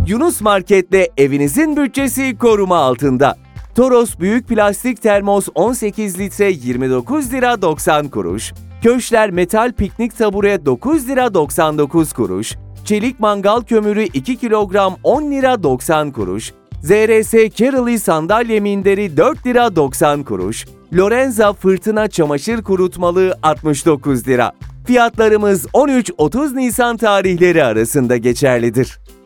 Yunus Market'te evinizin bütçesi koruma altında. Toros Büyük Plastik Termos 18 litre 29 lira 90 kuruş. Köşler Metal Piknik Tabure 9 lira 99 kuruş. Çelik Mangal Kömürü 2 kilogram 10 lira 90 kuruş. ZRS Caroli Sandalye Minderi 4 lira 90 kuruş. Lorenza Fırtına Çamaşır Kurutmalığı 69 lira. Fiyatlarımız 13-30 Nisan tarihleri arasında geçerlidir.